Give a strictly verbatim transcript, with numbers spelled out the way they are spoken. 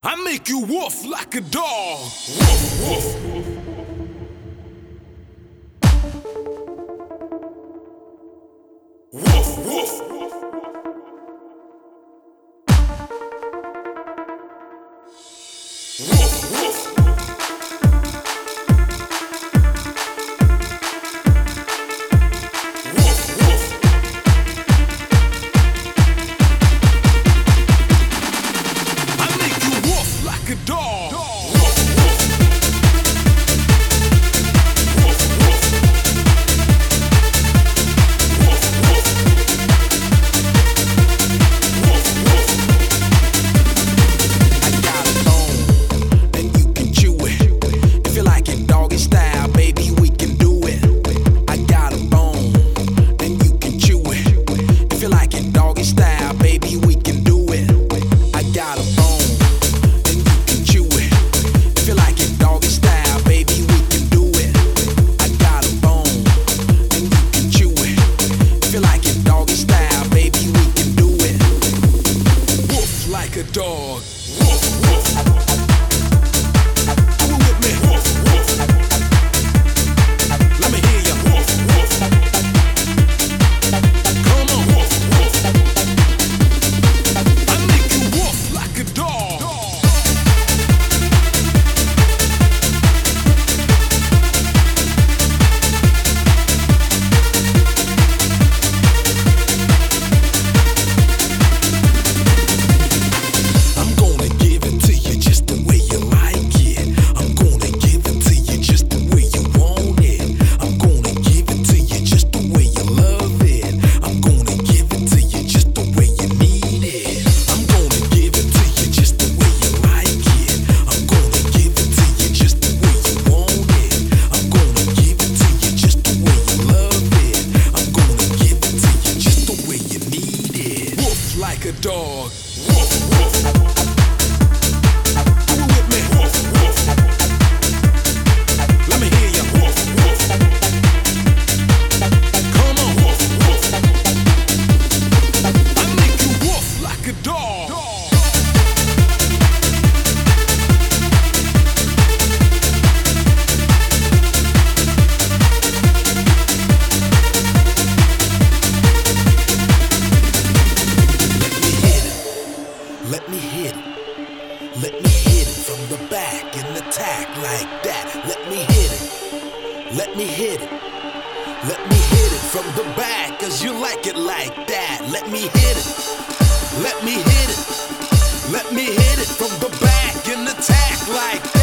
I make you woof like a dog. Woof, woof. Woof, woof. Woof, woof. Like a dog. Woof, woof. Woof, woof. Woof, woof. Woof, woof. I got a bone, and you can chew it. If you like it doggy style, baby, we can do it. I got a bone, and you can chew it. If you like it doggy style, baby, we can do it. I got a bone. Like a dog. Woof, woof. Do it with me. Woof, woof. Let me hear ya. Woof, woof. Come on. Woof, woof. I make you woof like a dog. Like a dog. Woof, woof. Do it with me. Woof, woof. Let me hear ya. Woof, woof. Come on. Woof, woof. I make you woof like a dog. Let me hit it. Let me hit it from the back and attack like that. Let me hit it. Let me hit it. Let me hit it from the back, cause you like it like that. Let me hit it. Let me hit it. Let me hit it from the back and attack like that.